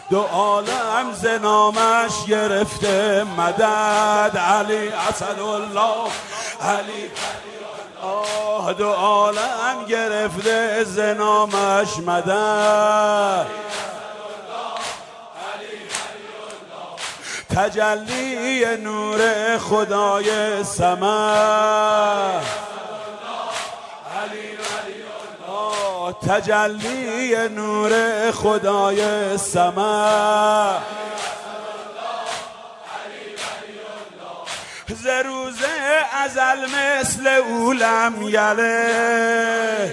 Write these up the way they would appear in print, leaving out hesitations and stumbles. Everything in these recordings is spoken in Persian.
دو عالم ز نامش گرفته مدد، علی اسدالله علی آه، دو عالم گرفته ز نامش مدد، تجلی نور خدای صمد، تجلی نور خدای صمد، ز روز ازل مثل او لم یلد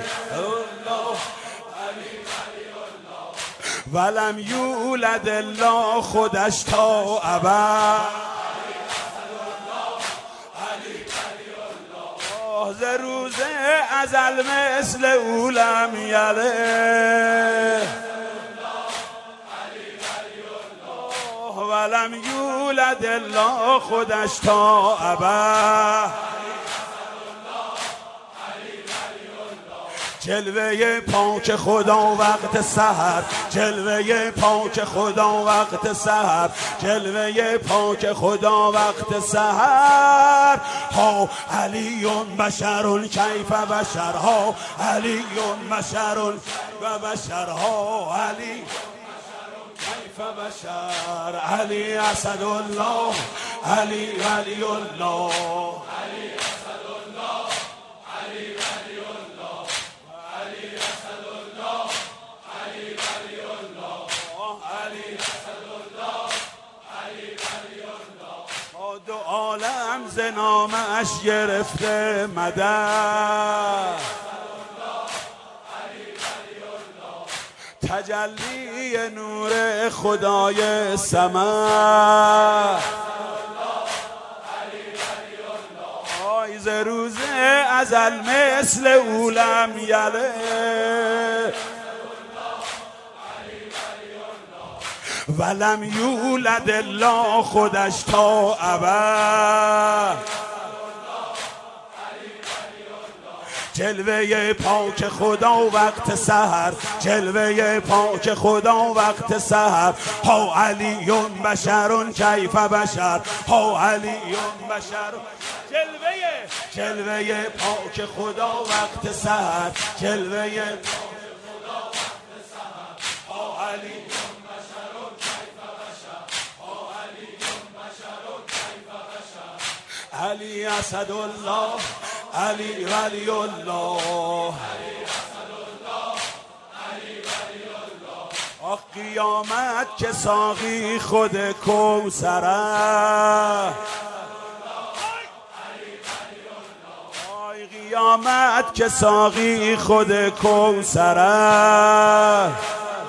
ولم یولد الا خودش تا ابد، ز روز ازل مثل او لم یلد ولم یولد الا خودش تا ابد، جلوه پاک خدا وقت سحر، جلوه پاک خدا وقت سحر، جلوه پاک خدا وقت سحر، ها علی بشر کیف بشر، ها علی بشر و بشر، ها علی کیف بشر، علی اسدالله علی ولی الله، علی اسدالله علی ولی الله، علی اسدالله علی ولی الله، علی اسدالله علی ولی الله، دو عالم ز نامش گرفته مدد، تجلی نور خدای صمد، آی ز روز ازل مثل او لم یلد ولم یولد الا خودش تا ابد، جلوه پاک خدا وقت سحر، جلوه پاک خدا وقت سحر، ها علی بشر کیف بشر، ها علی بشر، جلوه پاک خدا وقت سحر، جلوه خدا وقت سحر، ها علی بشر کیف بشر، ها علی بشر کیف بشر، علی اسدالله علی ولی الله، علی اسدالله علی ولی الله، آخ قیامت که ساقی خود کوثر است، آی قیامت که ساقی خود کوثر است،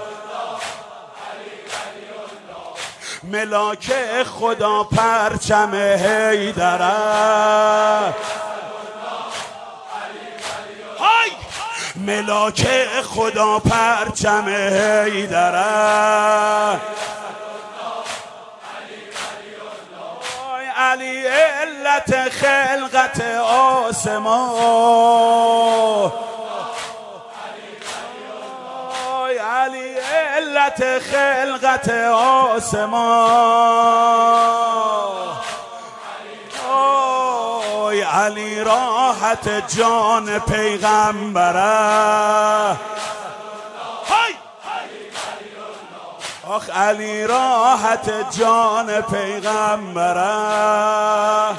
ملاک خدا پرچم حیدر است، ملاک خدا پرچم حیدر است، علی علت خلقت آسمان، علی علت خلقت آسمان، علی راحت جان پیغمبره، آخ علی راحت جان پیغمبره،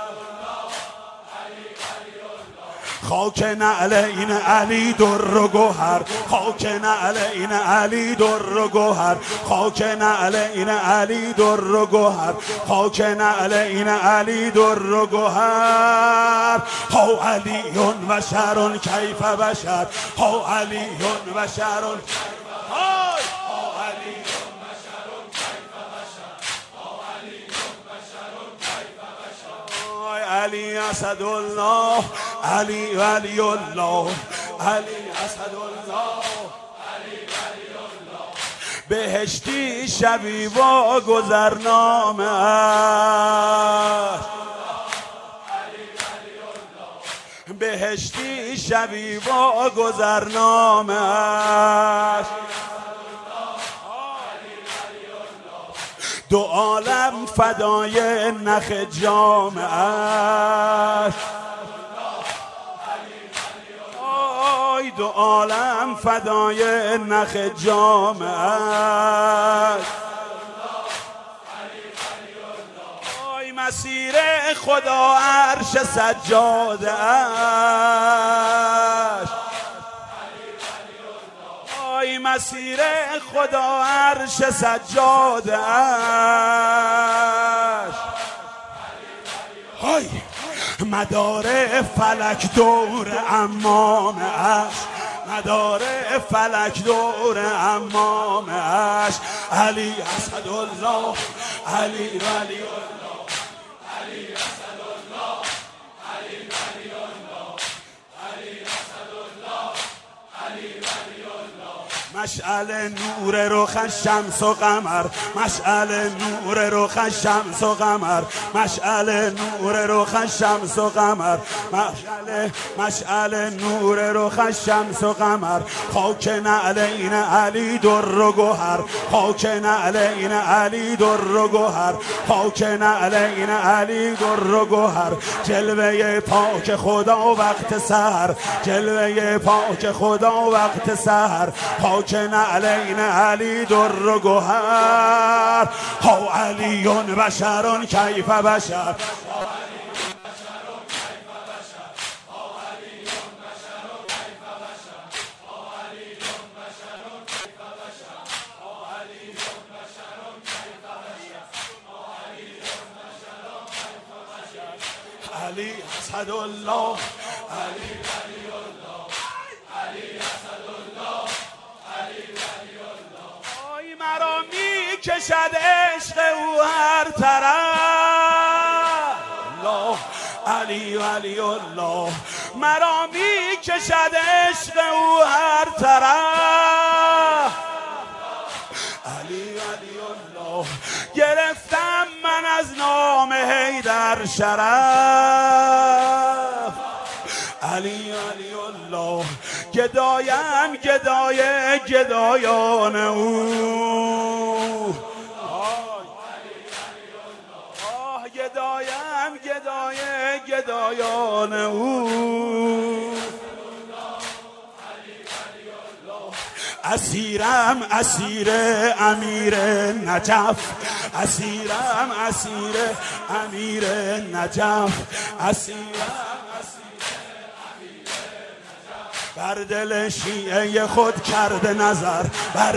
خاک نعل این علی در و گوهر، خاک نعل این علی در و گوهر، خاک نعل این علی در و گوهر، خاک نعل این علی در و گوهر، ها علی بشر کیف بشر، ها علی بشر، علی اسدالله علی ولی الله، علی اسدالله علی ولی الله، بهشتی شبی با گذرنامه بهشتی شبی با گذرنامه دو عالم فدای نخ جامش، آی دو عالم فدای نخ جامش، آی مسیر خدا عرش سجاده اش، آی مسیر خدا عرش سجاده اش، های مدار فلک دور امامش، مدار فلک دور امامش، علی اسدالله علی ولی الله، علی اسدالله علی ولی الله، علی اسدالله علی ولی الله. مشعل نور رخش شمس و قمر، مشعل نور رخش شمس و قمر، مشعل نور رخش شمس و قمر، مشعل نور رخش شمس و قمر، خاک نعلین علی در و گوهر، خاک نعلین علی در و گوهر، خاک نعلین علی در و گوهر، جلوه پاک خدا وقت سحر، جلوه پاک خدا وقت سحر، خاک نعلین علی در و گوهر، ها علیون بشرون کیف بشر، علی اسدالله علی ولی الله، علی اسدالله علی ولی الله. آی مرا می کشد عشق او هر طرف، الله علی ولی الله، مرا می کشد عشق او هر طرف، علی ولی الله. گرفتم من از نام حیدر شرف، علی ولی الله. گدایم گدای گدایان او، آه گدایم گدای گدایان او، اسیرم اسیر امیر نجف، اسیرم اسیر امیر نجف، اسیرم بر دل شیعه خود کرده نظر، بر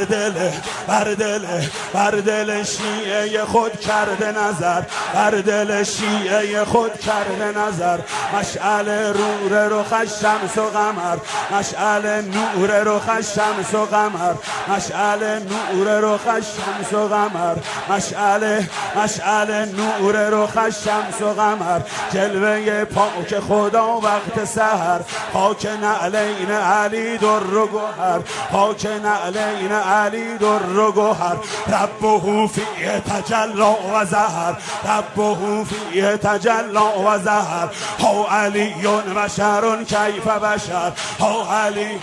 دل شیعه خود کرده نظر، بر دل شیعه خود کرده نظر. مشعل نور رخش شمس و قمر، مشعل نور رخش شمس و قمر، مشعل نور رخش شمس و قمر، مشعل نور رخش شمس و قمر، جلوه پاک خدا وقت سحر، خاک نعلین علی در و گوهر، خاک نعلین علی در و گوهر، ربه فیه تجلا و زهر، ربه فیه تجلا و زهر، ها علیون بشر کیف بشر، ها علی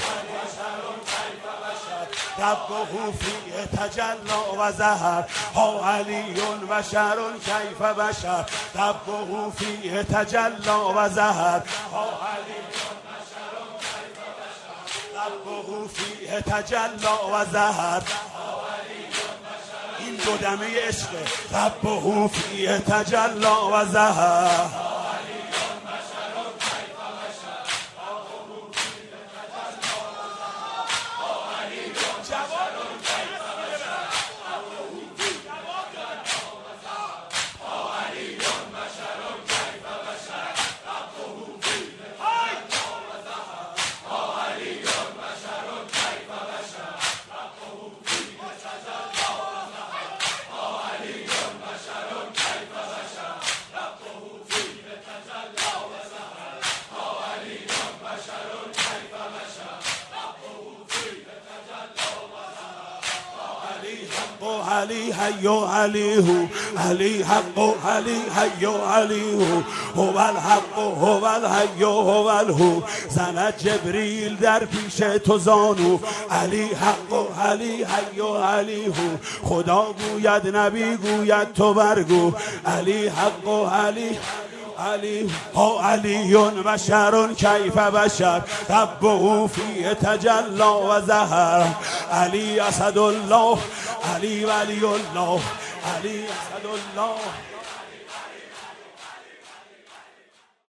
ربه فیه تجلا و زهر، ها علیون بشر کیف بشر، ربه فیه تجلا و زهر، ها علیون ربه فیه تجلا و زهر. این دو دمه عشق، ربه فیه تجلا و زهر. علی حی و علی هو علی حق و علی حی و علی هو الحق و هو الحی و هو الهو زند جبریل در پیش تو زانو علی حق و علی حی و علی هو خدا گوید نبی گوید تو برگو علی حق و علی علی ها علی بشر کیف بشر ربه فی تجلا و ظهر علی اسد الله علی ولی الله علی اسد الله